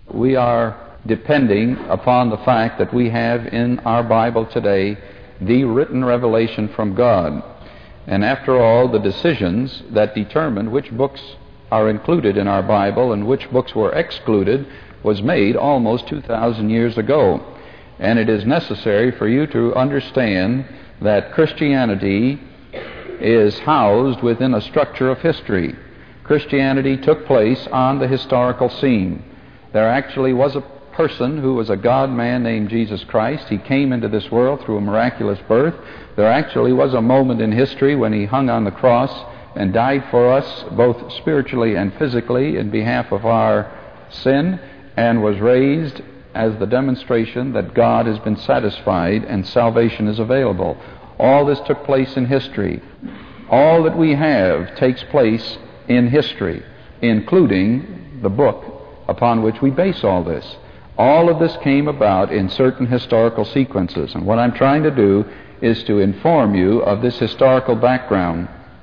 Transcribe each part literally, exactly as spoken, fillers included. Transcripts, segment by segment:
We are depending upon the fact that we have in our Bible today the written revelation from God. And after all, the decisions that determine which books are included in our Bible and which books were excluded was made almost two thousand years ago. And it is necessary for you to understand that Christianity is housed within a structure of history. Christianity took place on the historical scene. There actually was a person who was a God-man named Jesus Christ. He came into this world through a miraculous birth. There actually was a moment in history when he hung on the cross and died for us, both spiritually and physically, in behalf of our sin, and was raised as the demonstration that God has been satisfied and salvation is available. All this took place in history. All that we have takes place in history, including the book upon which we base all this. All of this came about in certain historical sequences, and what I'm trying to do is to inform you of this historical background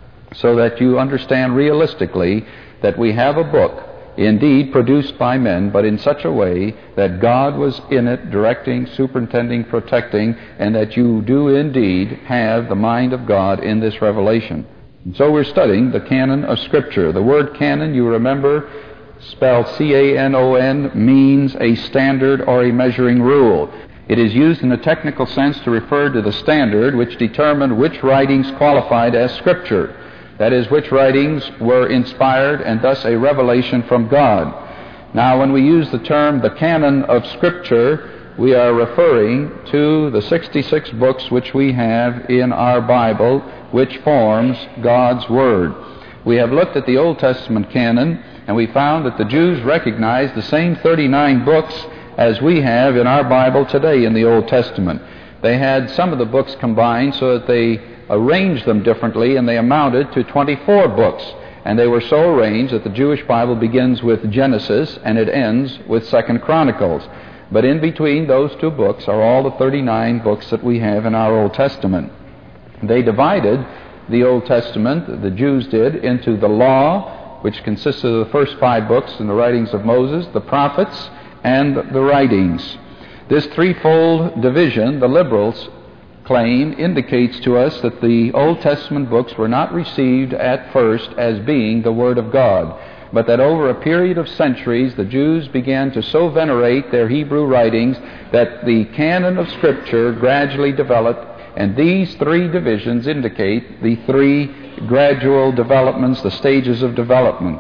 so that you understand realistically that we have a book, indeed produced by men, but in such a way that God was in it, directing, superintending, protecting, and that you do indeed have the mind of God in this revelation. And so we're studying the canon of Scripture. The word canon, you remember, spelled C A N O N, means a standard or a measuring rule. It is used in a technical sense to refer to the standard which determined which writings qualified as Scripture. That is, which writings were inspired and thus a revelation from God. Now, when we use the term the canon of Scripture, we are referring to the sixty-six books which we have in our Bible, which forms God's Word. We have looked at the Old Testament canon, and we found that the Jews recognized the same thirty-nine books as we have in our Bible today in the Old Testament. They had some of the books combined so that they arranged them differently, and they amounted to twenty-four books. And they were so arranged that the Jewish Bible begins with Genesis and it ends with Second Chronicles. But in between those two books are all the thirty-nine books that we have in our Old Testament. They divided the Old Testament, the Jews did, into the law, which consists of the first five books in the writings of Moses, the prophets, and the writings. This threefold division, the liberals claim, indicates to us that the Old Testament books were not received at first as being the Word of God, but that over a period of centuries the Jews began to so venerate their Hebrew writings that the canon of Scripture gradually developed, and these three divisions indicate the three gradual developments, the stages of development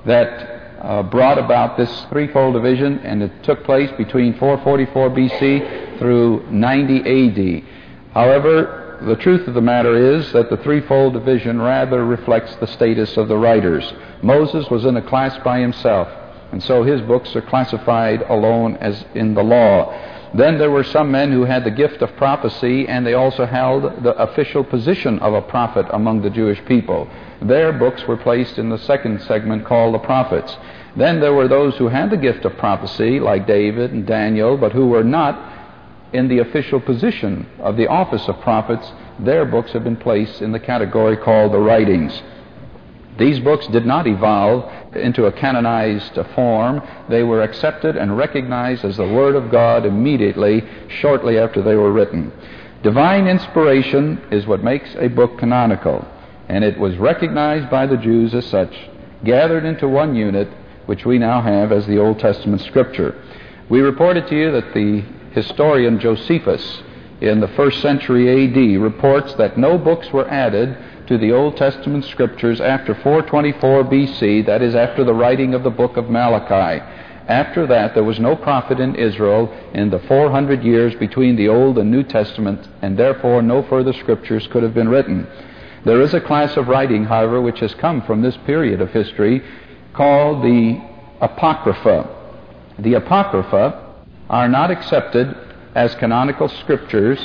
that uh, brought about this threefold division, and it took place between four forty-four B C through ninety A D. However, the truth of the matter is that the threefold division rather reflects the status of the writers. Moses was in a class by himself, and so his books are classified alone as in the law. Then there were some men who had the gift of prophecy, and they also held the official position of a prophet among the Jewish people. Their books were placed in the second segment called the prophets. Then there were those who had the gift of prophecy, like David and Daniel, but who were not in the official position of the office of prophets. Their books have been placed in the category called the writings. These books did not evolve into a canonized form. They were accepted and recognized as the Word of God immediately, shortly after they were written. Divine inspiration is what makes a book canonical, and it was recognized by the Jews as such, gathered into one unit, which we now have as the Old Testament Scripture. We reported to you that the historian Josephus in the first century A D reports that no books were added to the Old Testament Scriptures after four twenty-four B C, that is, after the writing of the book of Malachi. After that, there was no prophet in Israel in the four hundred years between the Old and New Testament, and therefore no further Scriptures could have been written. There is a class of writing, however, which has come from this period of history called the Apocrypha. The Apocrypha are not accepted as canonical Scriptures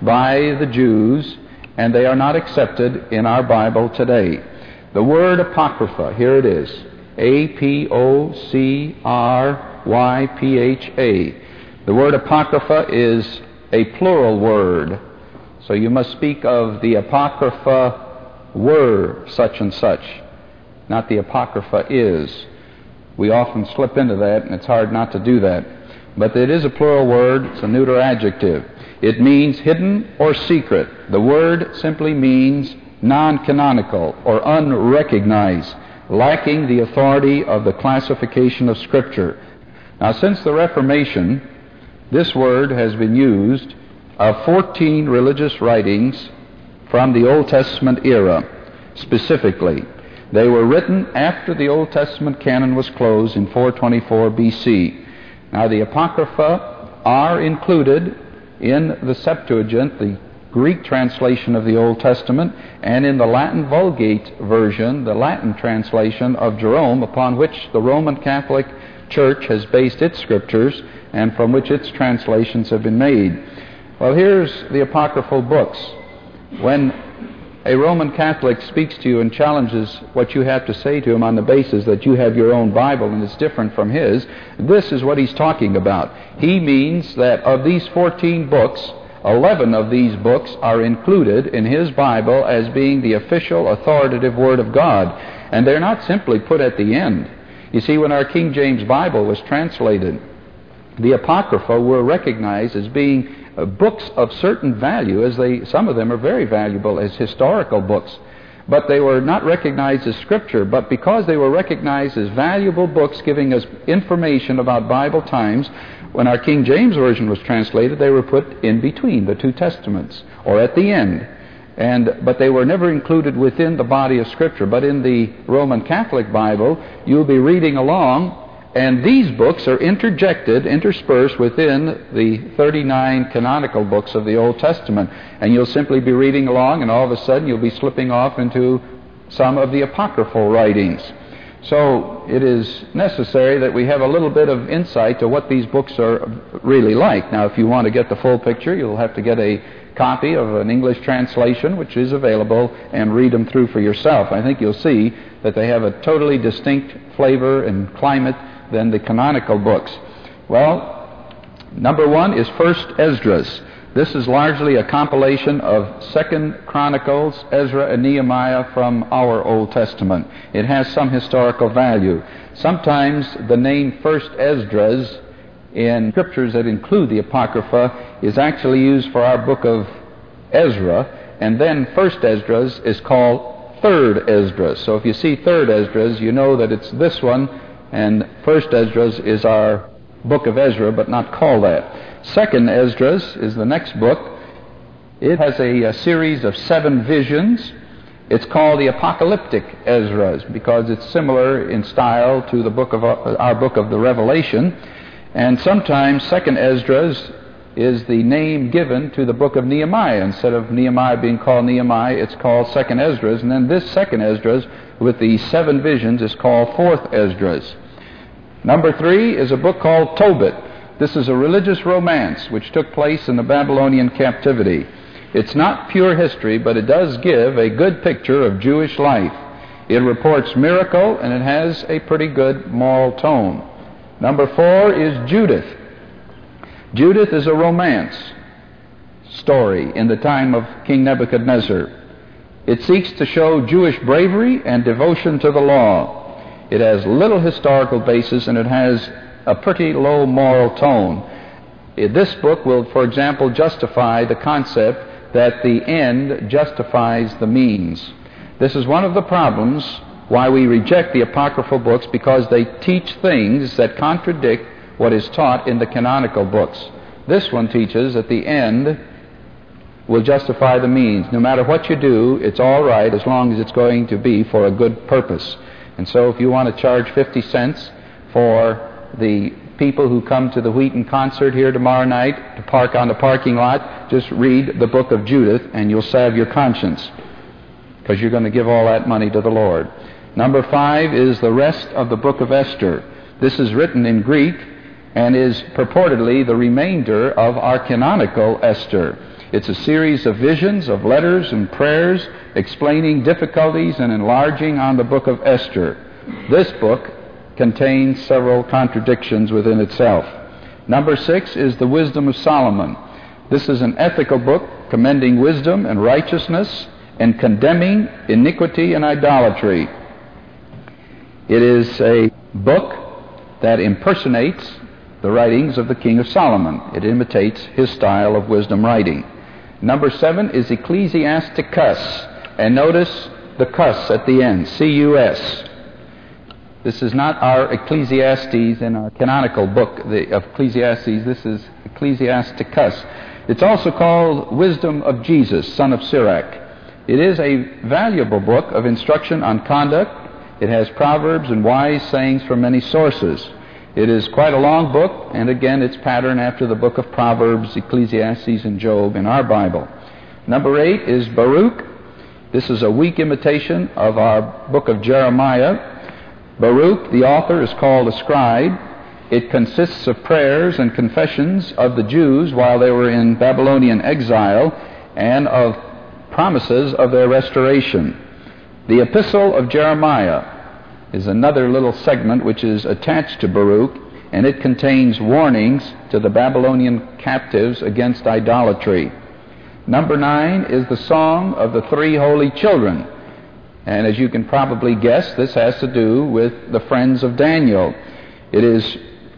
by the Jews, and they are not accepted in our Bible today. The word Apocrypha, here it is, A P O C R Y P H A. The word Apocrypha is a plural word, so you must speak of the Apocrypha were such and such, not the Apocrypha is. We often slip into that, and it's hard not to do that. But it is a plural word. It's a neuter adjective. It means hidden or secret. The word simply means non-canonical or unrecognized, lacking the authority of the classification of Scripture. Now, since the Reformation, this word has been used of fourteen religious writings from the Old Testament era, specifically. They were written after the Old Testament canon was closed in four twenty-four B C. Now, the Apocrypha are included in the Septuagint, the Greek translation of the Old Testament, and in the Latin Vulgate version, the Latin translation of Jerome, upon which the Roman Catholic Church has based its scriptures and from which its translations have been made. Well, here's the apocryphal books. When a Roman Catholic speaks to you and challenges what you have to say to him on the basis that you have your own Bible and it's different from his, this is what he's talking about. He means that of these fourteen books, eleven of these books are included in his Bible as being the official authoritative Word of God. And they're not simply put at the end. You see, when our King James Bible was translated, the Apocrypha were recognized as being uh, books of certain value, as they, some of them are very valuable as historical books, but they were not recognized as Scripture. But because they were recognized as valuable books giving us information about Bible times, when our King James Version was translated, they were put in between the two Testaments, or at the end. And but they were never included within the body of Scripture. But in the Roman Catholic Bible, you'll be reading along, and these books are interjected, interspersed within the thirty-nine canonical books of the Old Testament. And you'll simply be reading along, and all of a sudden you'll be slipping off into some of the apocryphal writings. So it is necessary that we have a little bit of insight to what these books are really like. Now, if you want to get the full picture, you'll have to get a copy of an English translation, which is available, and read them through for yourself. I think you'll see that they have a totally distinct flavor and climate than the canonical books. Well, number one is First Esdras. This is largely a compilation of Second Chronicles, Ezra, and Nehemiah from our Old Testament. It has some historical value. Sometimes the name First Esdras in scriptures that include the Apocrypha is actually used for our book of Ezra, and then First Esdras is called Third Esdras. So if you see Third Esdras, you know that it's this one, and First Esdras is our book of Ezra, but not called that. Second Esdras is the next book. It has a, a series of seven visions. It's called the Apocalyptic Esdras because it's similar in style to the book of our, our book of the Revelation. And sometimes Second Esdras is the name given to the book of Nehemiah. Instead of Nehemiah being called Nehemiah, it's called Second Esdras. And then this Second Esdras with the seven visions is called Fourth Esdras. Number three is a book called Tobit. This is a religious romance which took place in the Babylonian captivity. It's not pure history, but it does give a good picture of Jewish life. It reports miracle, and it has a pretty good moral tone. Number four is Judith. Judith is a romance story in the time of King Nebuchadnezzar. It seeks to show Jewish bravery and devotion to the law. It has little historical basis, and it has a pretty low moral tone. This book will, for example, justify the concept that the end justifies the means. This is one of the problems why we reject the apocryphal books, because they teach things that contradict what is taught in the canonical books. This one teaches that the end will justify the means. No matter what you do, it's all right as long as it's going to be for a good purpose. And so if you want to charge fifty cents for the people who come to the Wheaton concert here tomorrow night to park on the parking lot, just read the book of Judith and you'll salve your conscience, because you're going to give all that money to the Lord. Number five is the rest of the book of Esther. This is written in Greek and is purportedly the remainder of our canonical Esther. It's a series of visions, of letters and prayers explaining difficulties and enlarging on the book of Esther. This book contains several contradictions within itself. Number six is the Wisdom of Solomon. This is an ethical book commending wisdom and righteousness and condemning iniquity and idolatry. It is a book that impersonates the writings of the King of Solomon. It imitates his style of wisdom writing. Number seven is Ecclesiasticus. And notice the cus at the end, C U S. This is not our Ecclesiastes in our canonical book the, of Ecclesiastes. This is Ecclesiasticus. It's also called Wisdom of Jesus, son of Sirach. It is a valuable book of instruction on conduct. It has proverbs and wise sayings from many sources. It is quite a long book, and again, it's patterned after the book of Proverbs, Ecclesiastes, and Job in our Bible. Number eight is Baruch. This is a weak imitation of our book of Jeremiah. Baruch, the author, is called a scribe. It consists of prayers and confessions of the Jews while they were in Babylonian exile, and of promises of their restoration. The Epistle of Jeremiah is another little segment which is attached to Baruch, and it contains warnings to the Babylonian captives against idolatry. Number nine is the Song of the Three Holy Children. And as you can probably guess, this has to do with the friends of Daniel. It is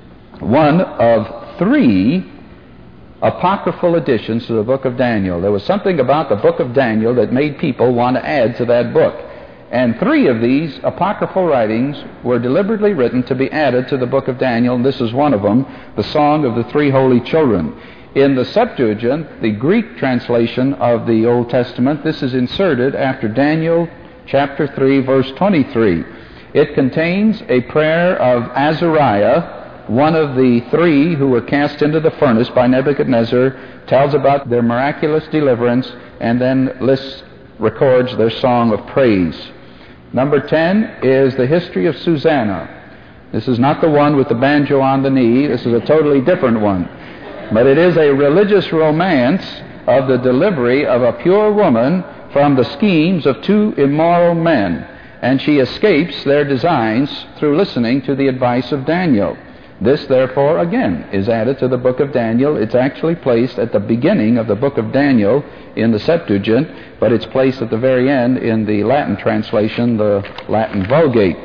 one of three apocryphal additions to the book of Daniel. There was something about the book of Daniel that made people want to add to that book. And three of these apocryphal writings were deliberately written to be added to the book of Daniel, and this is one of them, the Song of the Three Holy Children. In the Septuagint, the Greek translation of the Old Testament, this is inserted after Daniel chapter three, verse twenty-three. It contains a prayer of Azariah, one of the three who were cast into the furnace by Nebuchadnezzar, tells about their miraculous deliverance, and then lists, records their song of praise. Number ten is the history of Susanna. This is not the one with the banjo on the knee. This is a totally different one. But it is a religious romance of the delivery of a pure woman from the schemes of two immoral men, and she escapes their designs through listening to the advice of Daniel. This, therefore, again, is added to the book of Daniel. It's actually placed at the beginning of the book of Daniel in the Septuagint, but it's placed at the very end in the Latin translation, the Latin Vulgate.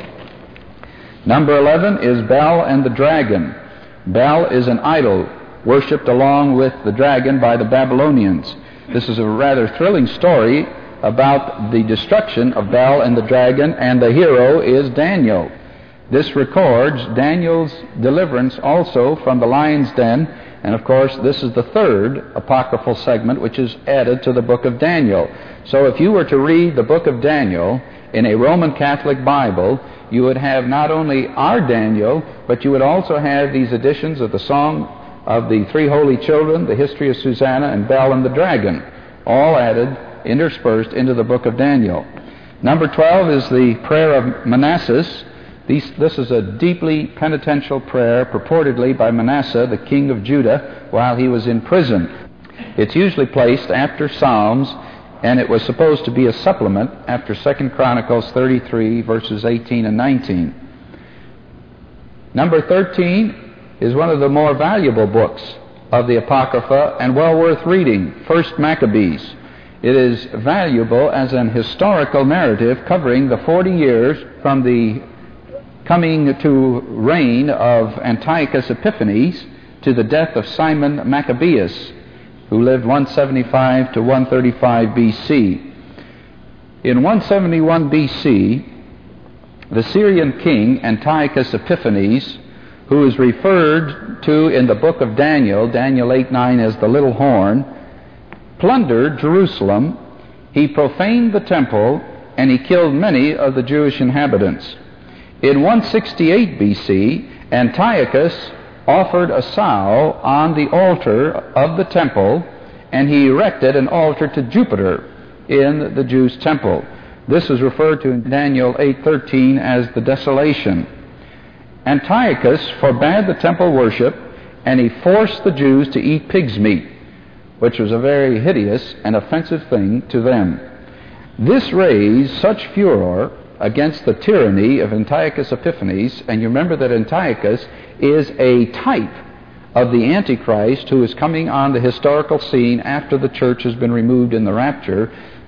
Number eleven is Bel and the Dragon. Bel is an idol worshipped along with the dragon by the Babylonians. This is a rather thrilling story about the destruction of Bel and the dragon, and the hero is Daniel. This records Daniel's deliverance also from the lion's den, and of course this is the third apocryphal segment which is added to the book of Daniel. So if you were to read the book of Daniel in a Roman Catholic Bible, you would have not only our Daniel, but you would also have these editions of the Song of the Three Holy Children, the history of Susanna, and Bel and the Dragon, all added, interspersed into the book of Daniel. Number twelve is the prayer of Manasseh. These, this is a deeply penitential prayer purportedly by Manasseh, the king of Judah, while he was in prison. It's usually placed after Psalms, and it was supposed to be a supplement after Second Chronicles thirty-three, verses eighteen and nineteen. Number thirteen is one of the more valuable books of the Apocrypha and well worth reading, First Maccabees. It is valuable as an historical narrative covering the forty years from the coming to reign of Antiochus Epiphanes to the death of Simon Maccabeus, who lived one seventy-five to one thirty-five B C. In one seventy-one B C, the Syrian king Antiochus Epiphanes, who is referred to in the book of Daniel, Daniel eight nine, as the little horn, plundered Jerusalem. He profaned the temple, and he killed many of the Jewish inhabitants. In one sixty-eight B C, Antiochus offered a sow on the altar of the temple, and he erected an altar to Jupiter in the Jews' temple. This is referred to in Daniel eight thirteen as the desolation. Antiochus forbade the temple worship, and he forced the Jews to eat pig's meat, which was a very hideous and offensive thing to them. This raised such furor against the tyranny of Antiochus Epiphanes, and you remember that Antiochus is a type of the Antichrist who is coming on the historical scene after the church has been removed in the rapture.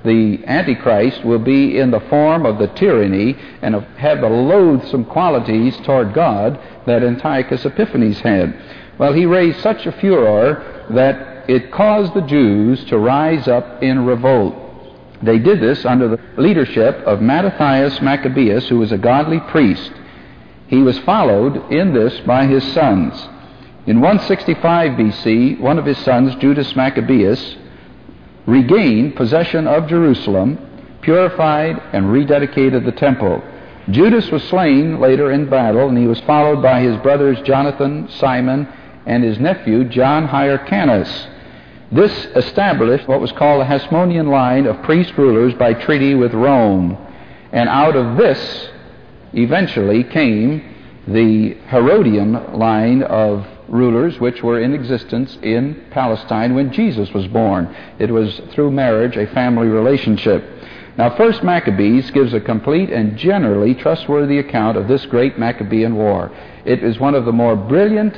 the Antichrist will be in the form of the tyranny and have the loathsome qualities toward God that Antiochus Epiphanes had. Well, he raised such a furor that it caused the Jews to rise up in revolt. They did this under the leadership of Mattathias Maccabeus, who was a godly priest. He was followed in this by his sons. In one sixty-five B C, one of his sons, Judas Maccabeus, regained possession of Jerusalem, purified and rededicated the temple. Judas was slain later in battle, and he was followed by his brothers Jonathan, Simon, and his nephew John Hyrcanus. This established what was called the Hasmonean line of priest rulers by treaty with Rome. And out of this eventually came the Herodian line of rulers which were in existence in Palestine when Jesus was born. It was through marriage, a family relationship. Now, First Maccabees gives a complete and generally trustworthy account of this great Maccabean war. It is one of the more brilliant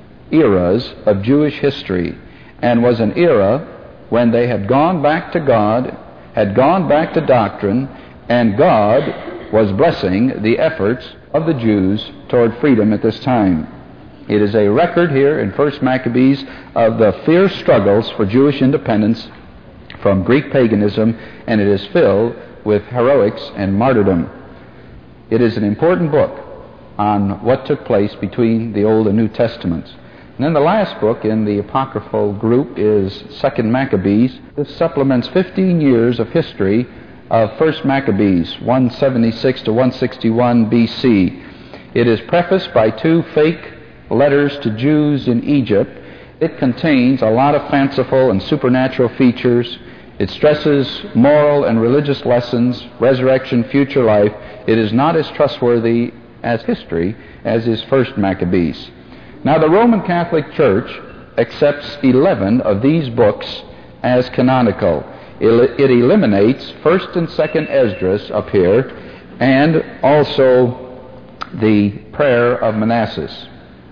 eras of Jewish history, and was an era when they had gone back to God, had gone back to doctrine, and God was blessing the efforts of the Jews toward freedom at this time. It is a record here in First Maccabees of the fierce struggles for Jewish independence from Greek paganism, and it is filled with heroics and martyrdom. It is an important book on what took place between the Old and New Testaments. And then the last book in the apocryphal group is Second Maccabees. This supplements fifteen years of history of First Maccabees, one seventy-six to one sixty-one B C. It is prefaced by two fake letters to Jews in Egypt. It contains a lot of fanciful and supernatural features. It stresses moral and religious lessons, resurrection, future life. It is not as trustworthy as history as is First Maccabees. Now, the Roman Catholic Church accepts eleven of these books as canonical. It eliminates First and Second Esdras up here, and also the prayer of Manasses.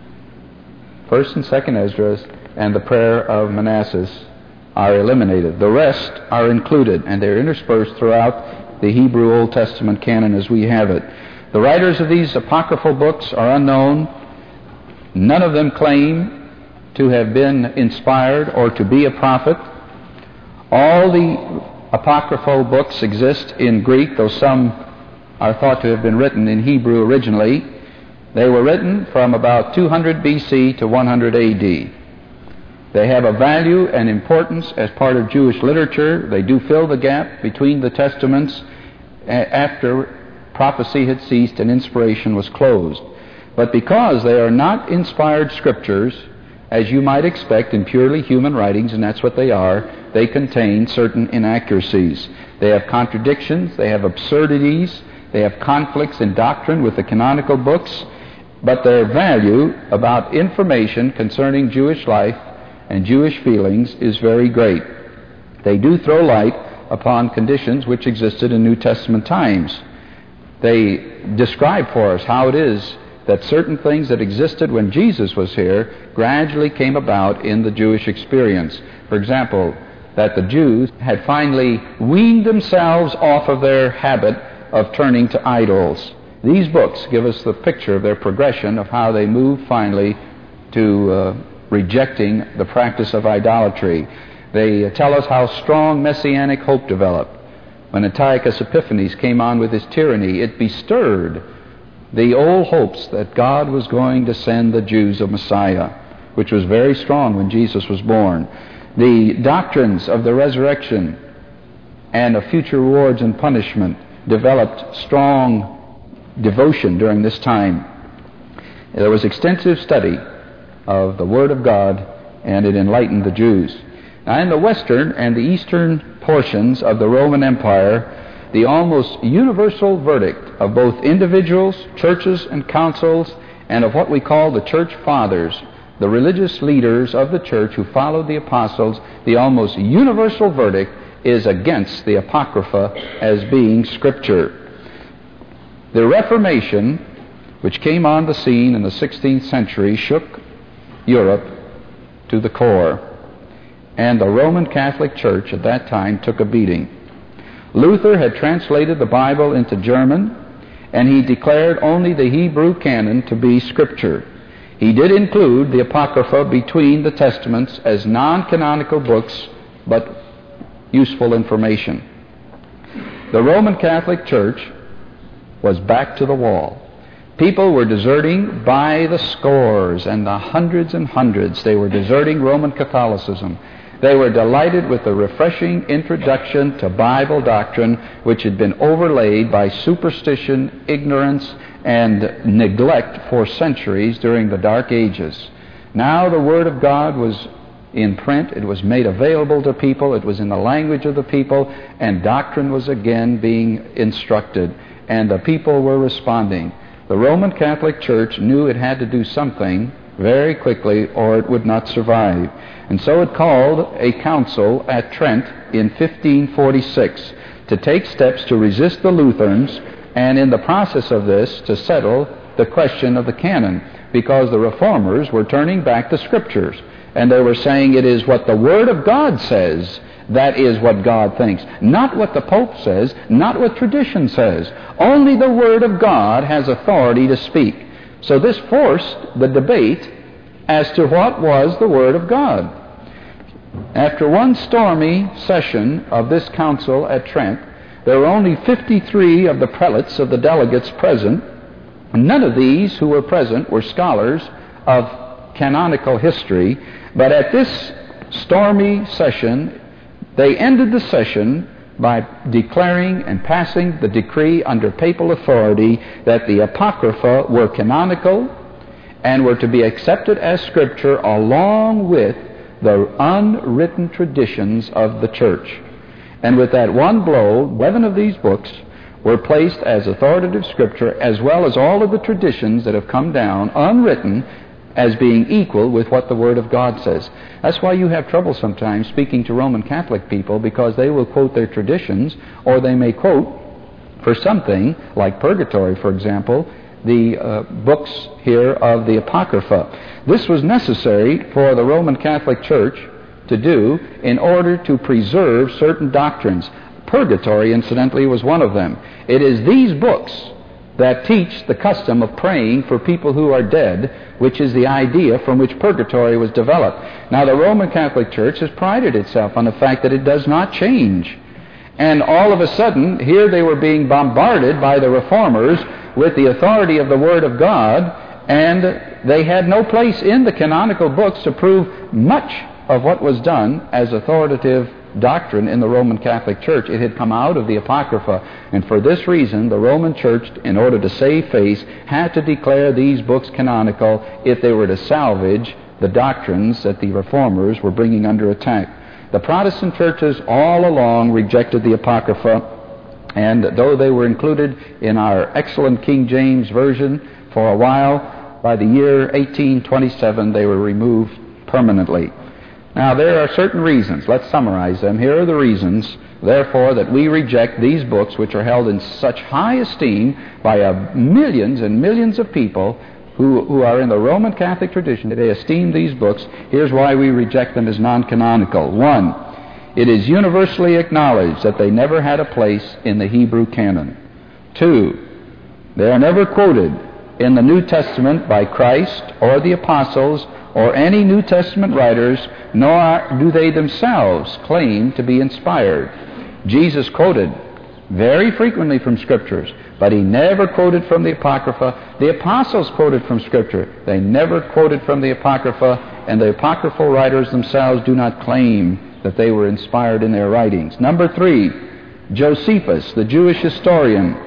First and Second Esdras and the prayer of Manasses are eliminated. The rest are included, and they're interspersed throughout the Hebrew Old Testament canon as we have it. The writers of these apocryphal books are unknown. None of them claim to have been inspired or to be a prophet. All the apocryphal books exist in Greek, though some are thought to have been written in Hebrew originally. They were written from about two hundred B C to one hundred A D. They have a value and importance as part of Jewish literature. They do fill the gap between the Testaments after prophecy had ceased and inspiration was closed. But because they are not inspired scriptures, as you might expect in purely human writings, and that's what they are, they contain certain inaccuracies. They have contradictions, they have absurdities, they have conflicts in doctrine with the canonical books, but their value about information concerning Jewish life and Jewish feelings is very great. They do throw light upon conditions which existed in New Testament times. They describe for us how it is that certain things that existed when Jesus was here gradually came about in the Jewish experience. For example, that the Jews had finally weaned themselves off of their habit of turning to idols. These books give us the picture of their progression of how they moved finally to uh, rejecting the practice of idolatry. They uh, tell us how strong messianic hope developed. When Antiochus Epiphanes came on with his tyranny, it bestirred the old hopes that God was going to send the Jews a Messiah, which was very strong when Jesus was born. The doctrines of the resurrection and of future rewards and punishment developed strong devotion during this time. There was extensive study of the Word of God, and it enlightened the Jews. Now, in the western and the eastern portions of the Roman Empire, the almost universal verdict of both individuals, churches, and councils, and of what we call the church fathers, the religious leaders of the church who followed the apostles, the almost universal verdict is against the Apocrypha as being Scripture. The Reformation, which came on the scene in the sixteenth century, shook Europe to the core, and the Roman Catholic Church at that time took a beating. Luther had translated the Bible into German, and he declared only the Hebrew canon to be Scripture. He did include the Apocrypha between the Testaments as non-canonical books, but useful information. The Roman Catholic Church was back to the wall. People were deserting by the scores and the hundreds and hundreds. They were deserting Roman Catholicism. They were delighted with the refreshing introduction to Bible doctrine, which had been overlaid by superstition, ignorance, and neglect for centuries during the Dark Ages. Now the Word of God was in print. It was made available to people. It was in the language of the people, and doctrine was again being instructed, and the people were responding. The Roman Catholic Church knew it had to do something very quickly or it would not survive. And so it called a council at Trent in fifteen forty-six to take steps to resist the Lutherans, and in the process of this to settle the question of the canon, because the Reformers were turning back the Scriptures, and they were saying it is what the Word of God says that is what God thinks. Not what the Pope says, not what tradition says. Only the Word of God has authority to speak. So this forced the debate as to what was the Word of God. After one stormy session of this council at Trent, there were only fifty-three of the prelates of the delegates present. None of these who were present were scholars of canonical history, but at this stormy session, they ended the session by declaring and passing the decree under papal authority that the Apocrypha were canonical and were to be accepted as Scripture along with the unwritten traditions of the Church. And with that one blow, eleven of these books were placed as authoritative Scripture, as well as all of the traditions that have come down unwritten, as being equal with what the Word of God says. That's why you have trouble sometimes speaking to Roman Catholic people, because they will quote their traditions, or they may quote for something like purgatory, for example, the uh, books here of the Apocrypha. This was necessary for the Roman Catholic Church to do in order to preserve certain doctrines. Purgatory, incidentally, was one of them. It is these books that teach the custom of praying for people who are dead, which is the idea from which purgatory was developed. Now, the Roman Catholic Church has prided itself on the fact that it does not change. And all of a sudden, here they were being bombarded by the Reformers with the authority of the Word of God, and they had no place in the canonical books to prove much of what was done as authoritative doctrine in the Roman Catholic Church. It had come out of the Apocrypha, and for this reason the Roman Church, in order to save face, had to declare these books canonical if they were to salvage the doctrines that the Reformers were bringing under attack. The Protestant churches all along rejected the Apocrypha, and though they were included in our excellent King James Version for a while, by the year eighteen twenty-seven they were removed permanently. Now, there are certain reasons. Let's summarize them. Here are the reasons, therefore, that we reject these books, which are held in such high esteem by uh, millions and millions of people who, who are in the Roman Catholic tradition. They esteem these books. Here's why we reject them as non-canonical. One, it is universally acknowledged that they never had a place in the Hebrew canon. Two, they are never quoted in the New Testament by Christ or the apostles or any New Testament writers, nor do they themselves claim to be inspired. Jesus quoted very frequently from Scriptures, but he never quoted from the Apocrypha. The apostles quoted from Scripture. They never quoted from the Apocrypha, and the apocryphal writers themselves do not claim that they were inspired in their writings. Number three, Josephus, the Jewish historian,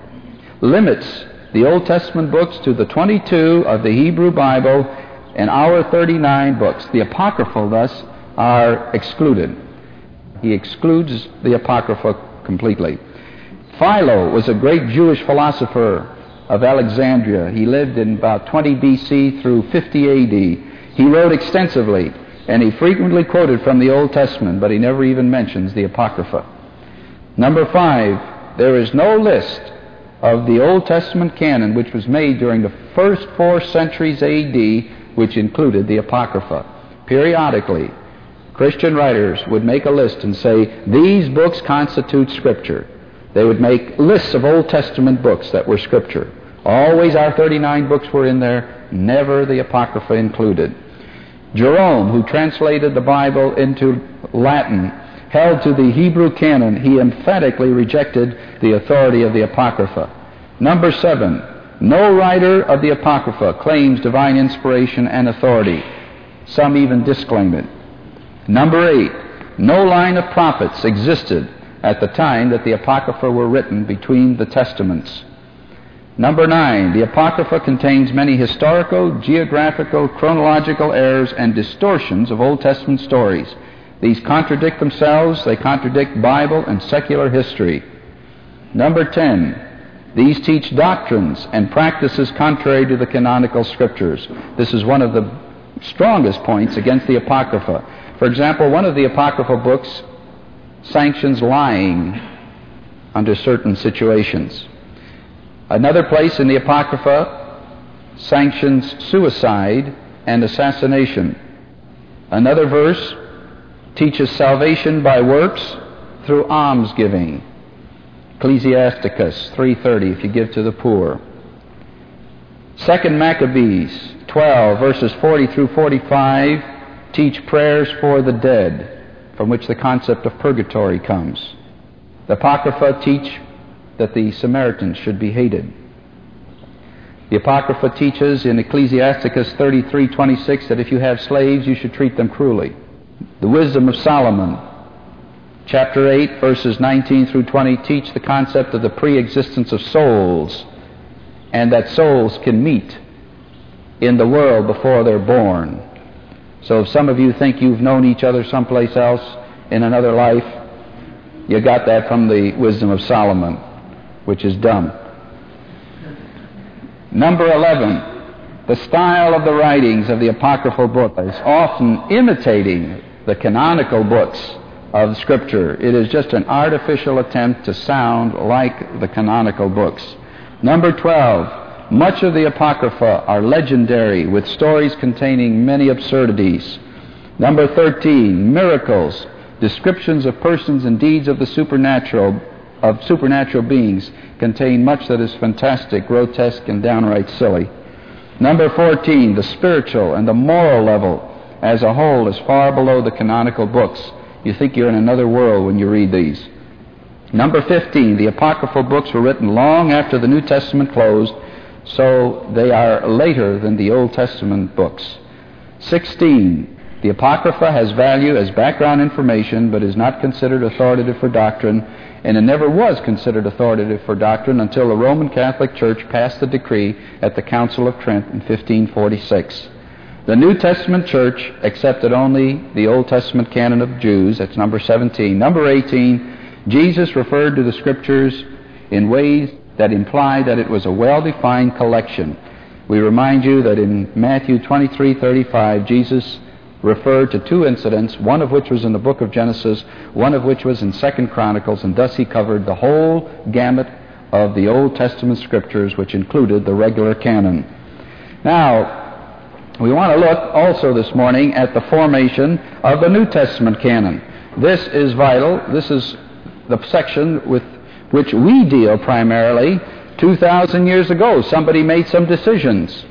limits the Old Testament books to the twenty-two of the Hebrew Bible and our thirty-nine books. The Apocryphal, thus, are excluded. He excludes the Apocrypha completely. Philo was a great Jewish philosopher of Alexandria. He lived in about twenty B C through fifty A D. He wrote extensively, and he frequently quoted from the Old Testament, but he never even mentions the Apocrypha. Number five, there is no list of the Old Testament canon which was made during the first four centuries A D which included the Apocrypha. Periodically, Christian writers would make a list and say, these books constitute Scripture. They would make lists of Old Testament books that were Scripture. Always our thirty-nine books were in there, never the Apocrypha included. Jerome, who translated the Bible into Latin, held to the Hebrew canon. He emphatically rejected the authority of the Apocrypha. Number seven, no writer of the Apocrypha claims divine inspiration and authority. Some even disclaim it. Number eight, no line of prophets existed at the time that the Apocrypha were written between the Testaments. Number nine, the Apocrypha contains many historical, geographical, chronological errors and distortions of Old Testament stories. These contradict themselves, they contradict Bible and secular history. Number ten, these teach doctrines and practices contrary to the canonical Scriptures. This is one of the strongest points against the Apocrypha. For example, one of the Apocryphal books sanctions lying under certain situations. Another place in the Apocrypha sanctions suicide and assassination. Another verse teaches salvation by works through almsgiving. Ecclesiasticus three thirty, if you give to the poor. Second Maccabees twelve, verses forty through forty-five, teach prayers for the dead, from which the concept of purgatory comes. The Apocrypha teach that the Samaritans should be hated. The Apocrypha teaches in Ecclesiasticus thirty-three twenty-six that if you have slaves, you should treat them cruelly. The Wisdom of Solomon, chapter eight, verses nineteen through twenty, teach the concept of the pre-existence of souls, and that souls can meet in the world before they're born. So if some of you think you've known each other someplace else in another life, you got that from the Wisdom of Solomon, which is dumb. Number eleven, the style of the writings of the Apocryphal book is often imitating the canonical books of Scripture. It is just an artificial attempt to sound like the canonical books. Number twelve, much of the Apocrypha are legendary, with stories containing many absurdities. Number thirteen, miracles, descriptions of persons and deeds of the supernatural, of supernatural beings, contain much that is fantastic, grotesque, and downright silly. Number fourteen, the spiritual and the moral level as a whole is far below the canonical books. You think you're in another world when you read these. Number fifteen, the Apocryphal books were written long after the New Testament closed, so they are later than the Old Testament books. sixteen, the Apocrypha has value as background information, but is not considered authoritative for doctrine, and it never was considered authoritative for doctrine until the Roman Catholic Church passed the decree at the Council of Trent in fifteen forty-six. The New Testament Church accepted only the Old Testament canon of Jews. That's number seventeen. Number eighteen, Jesus referred to the Scriptures in ways that imply that it was a well-defined collection. We remind you that in Matthew twenty-three thirty-five, Jesus referred to two incidents, one of which was in the book of Genesis, one of which was in Second Chronicles, and thus he covered the whole gamut of the Old Testament Scriptures, which included the regular canon. Now, we want to look also this morning at the formation of the New Testament canon. This is vital. This is the section with which we deal primarily. two thousand years ago, somebody made some decisions.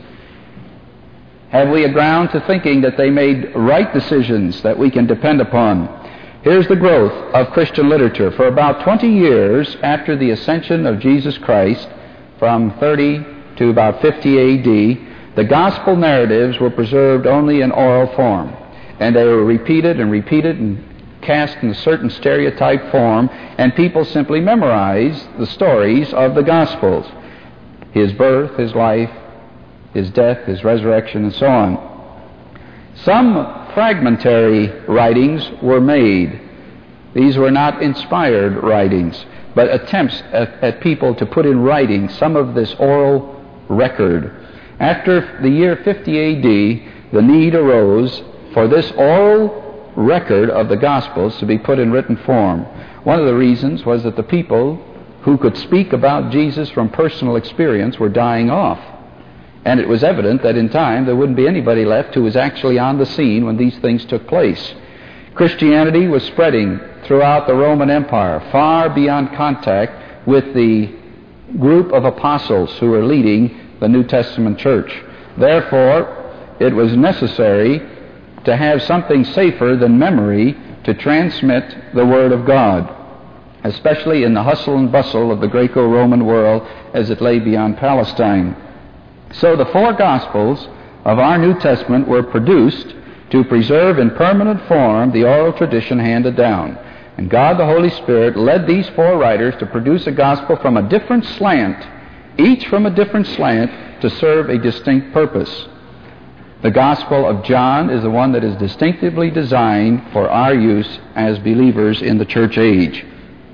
Have we a ground to thinking that they made right decisions that we can depend upon? Here's the growth of Christian literature. For about twenty years after the ascension of Jesus Christ, from thirty to about fifty A D, the gospel narratives were preserved only in oral form, and they were repeated and repeated and cast in a certain stereotype form, and people simply memorized the stories of the Gospels. His birth, his life, his death, his resurrection, and so on. Some fragmentary writings were made. These were not inspired writings, but attempts at, at people to put in writing some of this oral record. After the year fifty A D, the need arose for this oral record of the Gospels to be put in written form. One of the reasons was that the people who could speak about Jesus from personal experience were dying off. And it was evident that in time there wouldn't be anybody left who was actually on the scene when these things took place. Christianity was spreading throughout the Roman Empire, far beyond contact with the group of apostles who were leading the New Testament church. Therefore, it was necessary to have something safer than memory to transmit the Word of God, especially in the hustle and bustle of the Greco-Roman world as it lay beyond Palestine. So the four Gospels of our New Testament were produced to preserve in permanent form the oral tradition handed down. And God the Holy Spirit led these four writers to produce a gospel from a different slant, each from a different slant, to serve a distinct purpose. The Gospel of John is the one that is distinctively designed for our use as believers in the church age.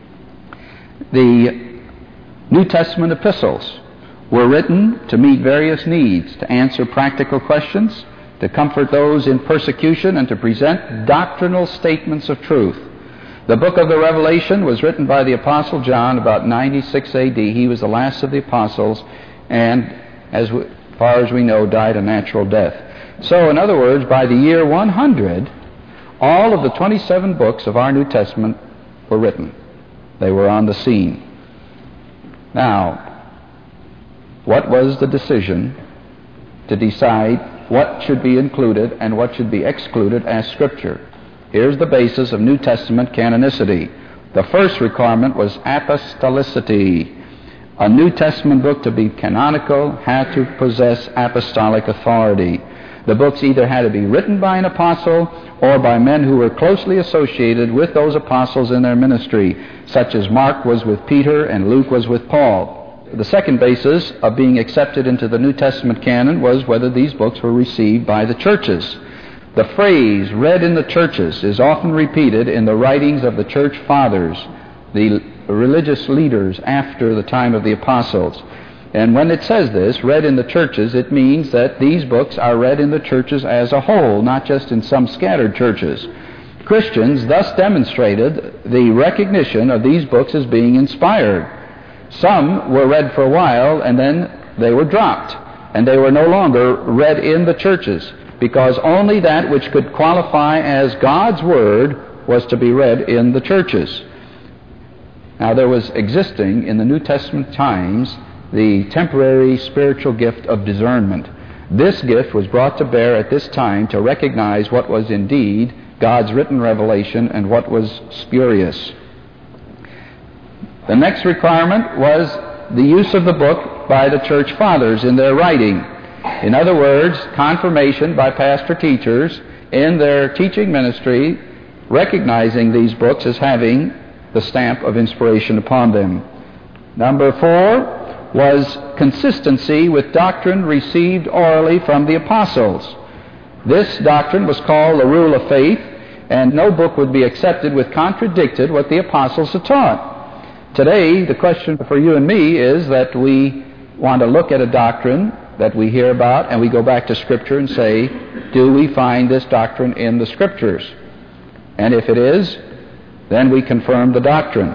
The New Testament epistles were written to meet various needs, to answer practical questions, to comfort those in persecution, and to present doctrinal statements of truth. The book of the Revelation was written by the Apostle John about ninety-six A D. He was the last of the apostles, and as far as we know, died a natural death. So, in other words, by the year one hundred, all of the twenty-seven books of our New Testament were written. They were on the scene. Now, what was the decision to decide what should be included and what should be excluded as Scripture? Here's the basis of New Testament canonicity. The first requirement was apostolicity. A New Testament book to be canonical had to possess apostolic authority. The books either had to be written by an apostle or by men who were closely associated with those apostles in their ministry, such as Mark was with Peter and Luke was with Paul. The second basis of being accepted into the New Testament canon was whether these books were received by the churches. The phrase, read in the churches, is often repeated in the writings of the church fathers, the religious leaders after the time of the apostles. And when it says this, read in the churches, it means that these books are read in the churches as a whole, not just in some scattered churches. Christians thus demonstrated the recognition of these books as being inspired. Some were read for a while, and then they were dropped, and they were no longer read in the churches, because only that which could qualify as God's Word was to be read in the churches. Now, there was existing in the New Testament times the temporary spiritual gift of discernment. This gift was brought to bear at this time to recognize what was indeed God's written revelation and what was spurious. The next requirement was the use of the book by the church fathers in their writing. In other words, confirmation by pastor teachers in their teaching ministry, recognizing these books as having the stamp of inspiration upon them. Number four was consistency with doctrine received orally from the apostles. This doctrine was called the rule of faith, and no book would be accepted which contradicted what the apostles had taught. Today, the question for you and me is that we want to look at a doctrine that we hear about, and we go back to Scripture and say, do we find this doctrine in the Scriptures? And if it is, then we confirm the doctrine.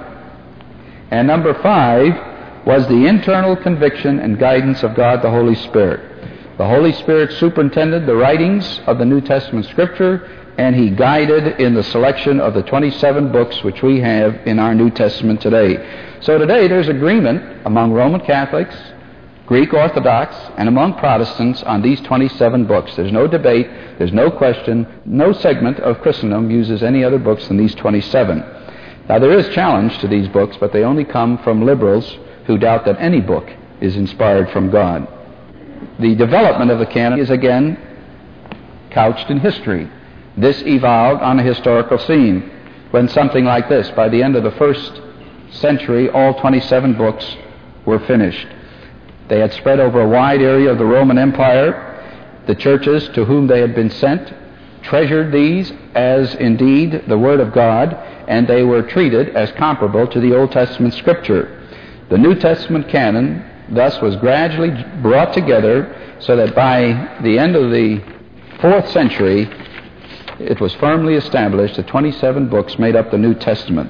And number five was the internal conviction and guidance of God the Holy Spirit. The Holy Spirit superintended the writings of the New Testament Scripture, and He guided in the selection of the twenty-seven books which we have in our New Testament today. So today there's agreement among Roman Catholics, Greek Orthodox, and among Protestants on these twenty-seven books. There's no debate, there's no question, no segment of Christendom uses any other books than these twenty-seven. Now there is challenge to these books, but they only come from liberals who doubt that any book is inspired from God. The development of the canon is again couched in history. This evolved on a historical scene when something like this, by the end of the first century, all twenty-seven books were finished. They had spread over a wide area of the Roman Empire. The churches to whom they had been sent treasured these as indeed the Word of God, and they were treated as comparable to the Old Testament Scripture. The New Testament canon thus was gradually brought together so that by the end of the fourth century, it was firmly established that twenty-seven books made up the New Testament.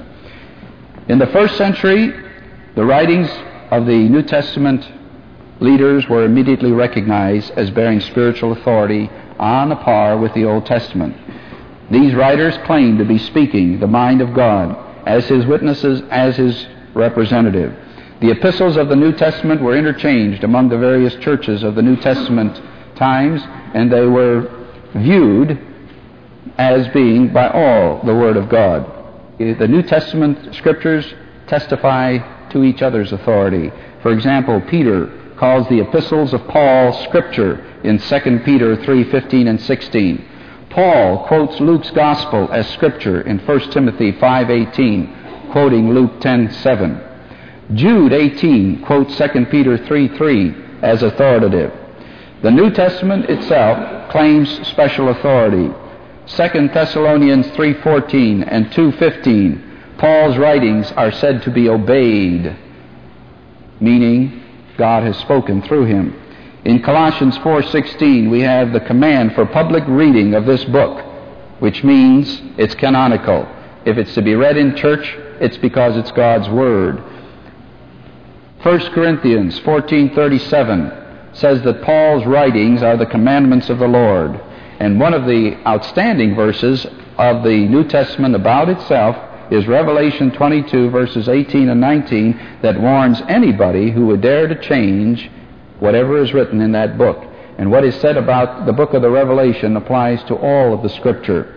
In the first century, the writings of the New Testament leaders were immediately recognized as bearing spiritual authority on a par with the Old Testament. These writers claim to be speaking the mind of God as His witnesses, as His representative. The epistles of the New Testament were interchanged among the various churches of the New Testament times, and they were viewed as being by all the Word of God. The New Testament scriptures testify to each other's authority. For example, Peter calls the epistles of Paul Scripture in Second Peter three fifteen and sixteen. Paul quotes Luke's Gospel as Scripture in First Timothy five eighteen, quoting Luke ten seven. Jude eighteen quotes Second Peter three three as authoritative. The New Testament itself claims special authority. Second Thessalonians three fourteen and two fifteen, Paul's writings are said to be obeyed, meaning God has spoken through him. In Colossians four sixteen, we have the command for public reading of this book, which means it's canonical. If it's to be read in church, it's because it's God's Word. First Corinthians fourteen thirty-seven says that Paul's writings are the commandments of the Lord. And one of the outstanding verses of the New Testament about itself is Revelation twenty-two, verses eighteen and nineteen, that warns anybody who would dare to change whatever is written in that book. And what is said about the book of the Revelation applies to all of the Scripture.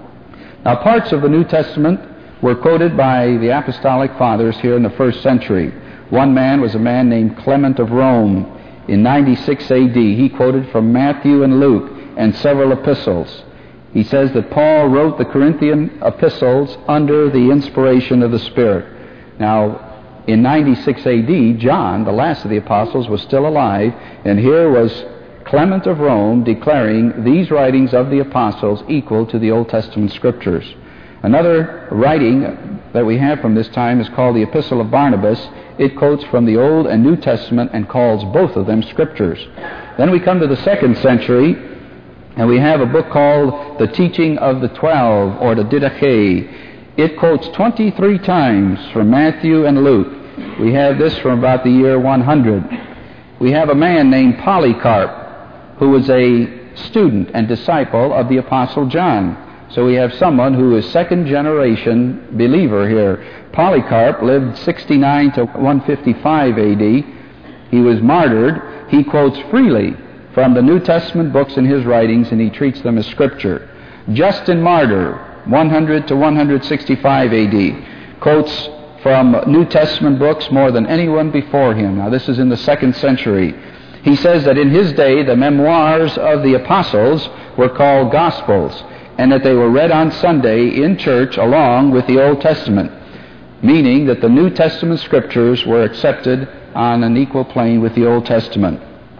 Now, parts of the New Testament were quoted by the Apostolic Fathers here in the first century. One man was a man named Clement of Rome. In ninety-six A D, he quoted from Matthew and Luke and several epistles. He says that Paul wrote the Corinthian epistles under the inspiration of the Spirit. Now, in ninety-six A D, John, the last of the apostles, was still alive, and here was Clement of Rome declaring these writings of the apostles equal to the Old Testament Scriptures. Another writing that we have from this time is called the Epistle of Barnabas. It quotes from the Old and New Testament and calls both of them Scriptures. Then we come to the second century, and we have a book called The Teaching of the Twelve, or the Didache. It quotes twenty-three times from Matthew and Luke. We have this from about the year one hundred. We have a man named Polycarp, who was a student and disciple of the Apostle John. So we have someone who is second generation believer here. Polycarp lived sixty-nine to one fifty-five A D. He was martyred. He quotes freely from the New Testament books in his writings, and he treats them as Scripture. Justin Martyr, one hundred to one sixty-five A D, quotes from New Testament books more than anyone before him. Now, this is in the second century. He says that in his day, the memoirs of the apostles were called Gospels, and that they were read on Sunday in church along with the Old Testament, meaning that the New Testament Scriptures were accepted on an equal plane with the Old Testament.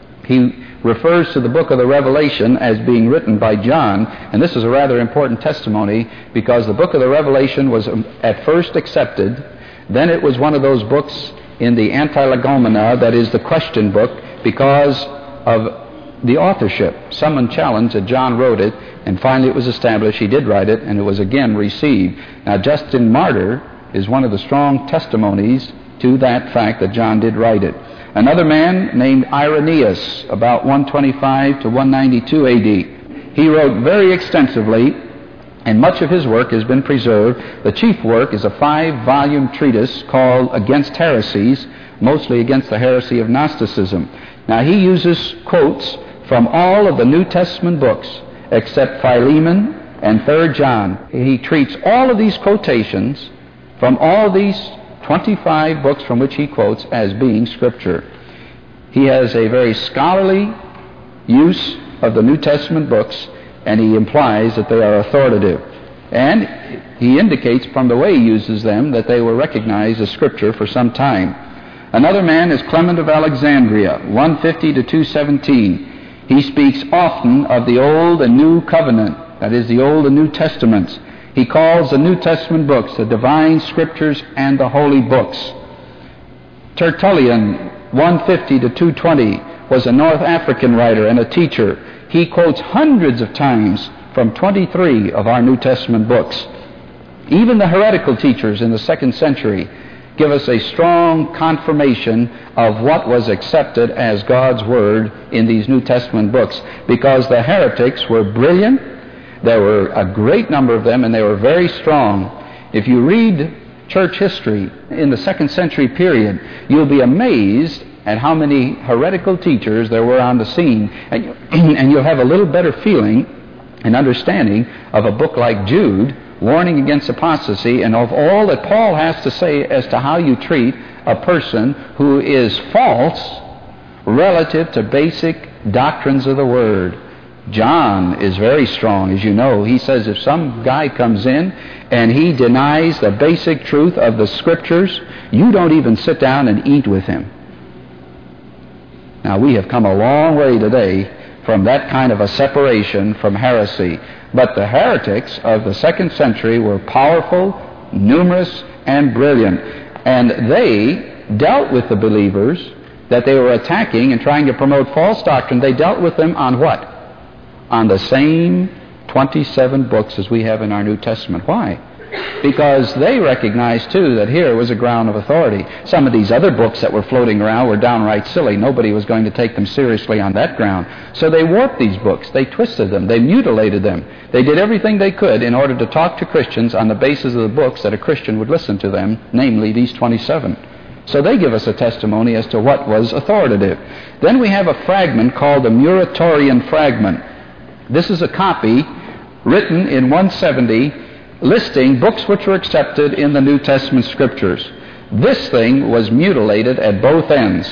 He refers to the book of the Revelation as being written by John, and this is a rather important testimony because the book of the Revelation was at first accepted, then it was one of those books in the Antilegomena, that is the question book, because of the authorship. Someone challenged that John wrote it, and finally it was established he did write it, and it was again received. Now, Justin Martyr is one of the strong testimonies to that fact that John did write it. Another man named Irenaeus, about one twenty-five to one ninety-two A D. He wrote very extensively, and much of his work has been preserved. The chief work is a five-volume treatise called Against Heresies, mostly against the heresy of Gnosticism. Now, he uses quotes from all of the New Testament books except Philemon and Third John. He treats all of these quotations from all these twenty-five books from which he quotes as being Scripture. He has a very scholarly use of the New Testament books, and he implies that they are authoritative. And he indicates from the way he uses them that they were recognized as Scripture for some time. Another man is Clement of Alexandria, one fifty to two seventeen. He speaks often of the Old and New Covenant, that is, the Old and New Testaments. He calls the New Testament books the divine Scriptures and the holy books. Tertullian, one fifty to two twenty, was a North African writer and a teacher. He quotes hundreds of times from twenty-three of our New Testament books. Even the heretical teachers in the second century give us a strong confirmation of what was accepted as God's Word in these New Testament books, because the heretics were brilliant, There were a great number of them, and they were very strong. If you read church history in the second century period, you'll be amazed at how many heretical teachers there were on the scene, and, you, and you'll have a little better feeling and understanding of a book like Jude, warning against apostasy, and of all that Paul has to say as to how you treat a person who is false relative to basic doctrines of the Word. John is very strong, as you know. He says if some guy comes in and he denies the basic truth of the Scriptures, you don't even sit down and eat with him. Now, we have come a long way today from that kind of a separation from heresy. But the heretics of the second century were powerful, numerous, and brilliant. And they dealt with the believers that they were attacking and trying to promote false doctrine. They dealt with them on what? On the same twenty-seven books as we have in our New Testament. Why? Because they recognized, too, that here was a ground of authority. Some of these other books that were floating around were downright silly. Nobody was going to take them seriously on that ground. So they warped these books. They twisted them. They mutilated them. They did everything they could in order to talk to Christians on the basis of the books that a Christian would listen to them, namely these twenty-seven. So they give us a testimony as to what was authoritative. Then we have a fragment called the Muratorian Fragment. This is a copy written in one seventy, listing books which were accepted in the New Testament Scriptures. This thing was mutilated at both ends.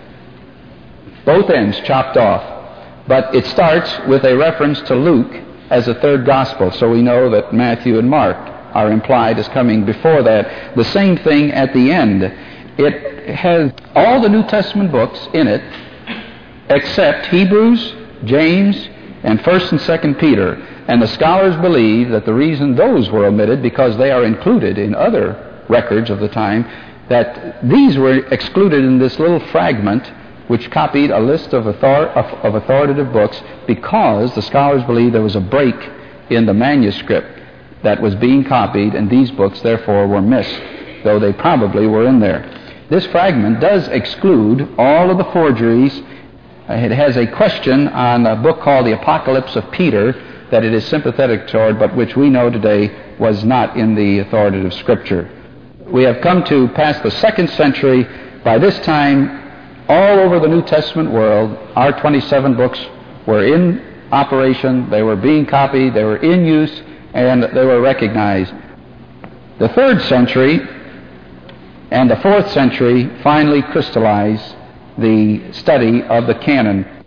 Both ends chopped off. But it starts with a reference to Luke as a third gospel, so we know that Matthew and Mark are implied as coming before that. The same thing at the end. It has all the New Testament books in it except Hebrews, James, and First and Second Peter. And the scholars believe that the reason those were omitted, because they are included in other records of the time, that these were excluded in this little fragment which copied a list of, author- of, of authoritative books, because the scholars believe there was a break in the manuscript that was being copied, and these books therefore were missed, though they probably were in there. This fragment does exclude all of the forgeries. It has a question on a book called the Apocalypse of Peter that it is sympathetic toward, but which we know today was not in the authoritative Scripture. We have come to past the second century. By this time, all over the New Testament world, our twenty-seven books were in operation, they were being copied, they were in use, and they were recognized. The third century and the fourth century finally crystallized the study of the canon.